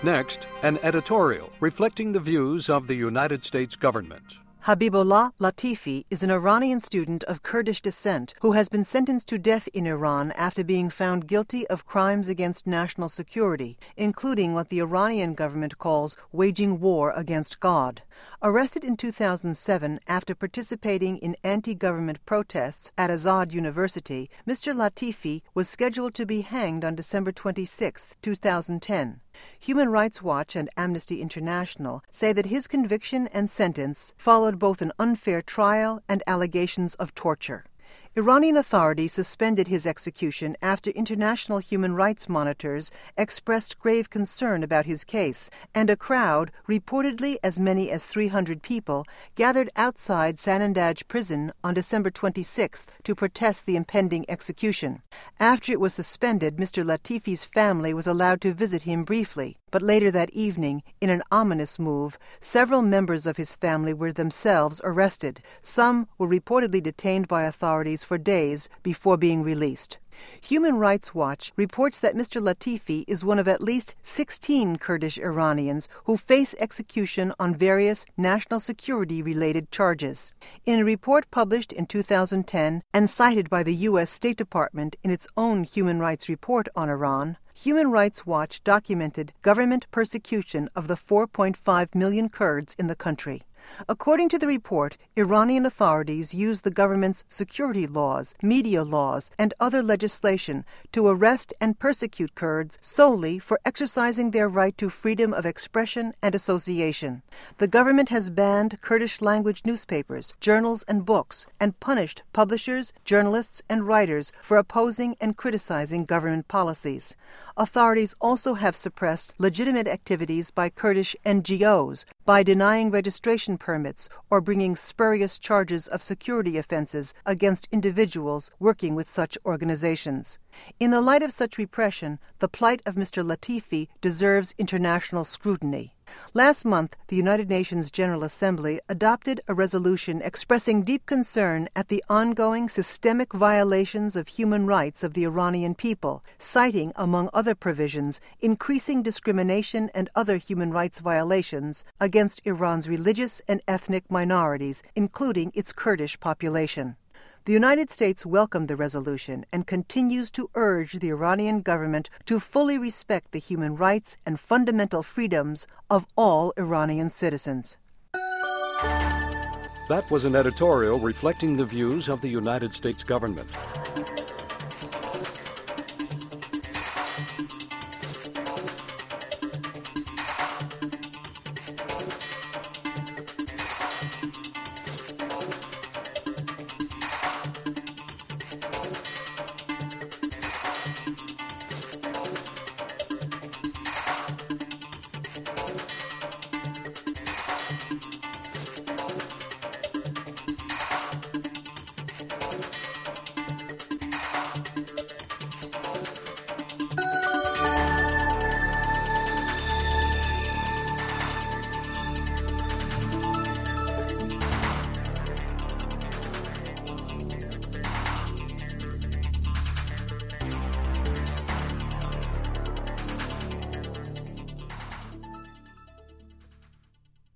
Next, an editorial reflecting the views of the United States government. Habibullah Latifi is an Iranian student of Kurdish descent who has been sentenced to death in Iran after being found guilty of crimes against national security, including what the Iranian government calls waging war against God. Arrested in 2007 after participating in anti-government protests at Azad University, Mr. Latifi was scheduled to be hanged on December 26, 2010. Human Rights Watch and Amnesty International say that his conviction and sentence followed both an unfair trial and allegations of torture. Iranian authorities suspended his execution after international human rights monitors expressed grave concern about his case, and a crowd, reportedly as many as 300 people, gathered outside Sanandaj prison on December 26th to protest the impending execution. After it was suspended, Mr. Latifi's family was allowed to visit him briefly. But later that evening, in an ominous move, several members of his family were themselves arrested. Some were reportedly detained by authorities for days before being released. Human Rights Watch reports that Mr. Latifi is one of at least 16 Kurdish Iranians who face execution on various national security-related charges. In a report published in 2010 and cited by the U.S. State Department in its own human rights report on Iran, Human Rights Watch documented government persecution of the 4.5 million Kurds in the country. According to the report, Iranian authorities used the government's security laws, media laws, and other legislation to arrest and persecute Kurds solely for exercising their right to freedom of expression and association. The government has banned Kurdish-language newspapers, journals, and books, and punished publishers, journalists, and writers for opposing and criticizing government policies. Authorities also have suppressed legitimate activities by Kurdish NGOs by denying registration permits or bringing spurious charges of security offenses against individuals working with such organizations. In the light of such repression, the plight of Mr. Latifi deserves international scrutiny. Last month, the United Nations General Assembly adopted a resolution expressing deep concern at the ongoing systemic violations of human rights of the Iranian people, citing, among other provisions, increasing discrimination and other human rights violations against Iran's religious and ethnic minorities, including its Kurdish population. The United States welcomed the resolution and continues to urge the Iranian government to fully respect the human rights and fundamental freedoms of all Iranian citizens. That was an editorial reflecting the views of the United States government.